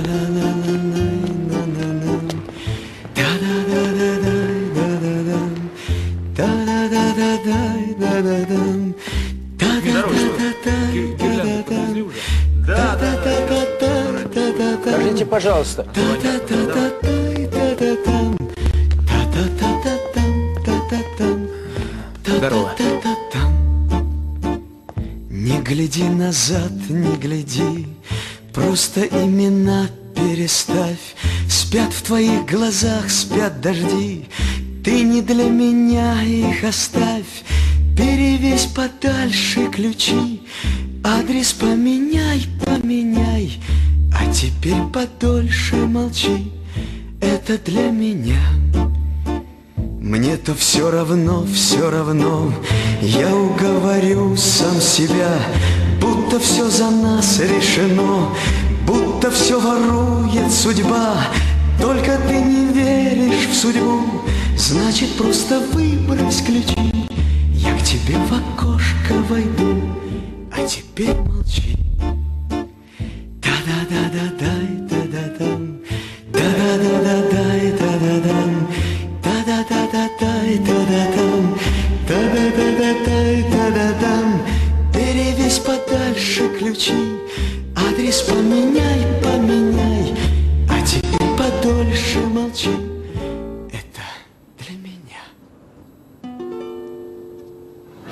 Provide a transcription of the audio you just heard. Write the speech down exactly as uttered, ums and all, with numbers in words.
Скажите, пожалуйста. Здорово. Не гляди назад, не гляди, просто имена переставь. Спят в твоих глазах, спят дожди, ты не для меня их оставь. Перевесь подальше ключи, адрес поменяй, поменяй. А теперь подольше молчи, это для меня. Мне-то все равно, все равно, я уговорю сам себя, будто все за нас решено, будто все ворует судьба. Только ты не веришь в судьбу, значит просто выбрось ключи. Я к тебе в окошко войду, а теперь молчи. Да-да-да-да-дай, да-да-дам, да-да-да-да-дай, да-да-дам, да-да-да-да-дай, да-да-дам, да-да-да-да-дай, да-да-дам. Перевесь подальше ключи, адрес поменяй,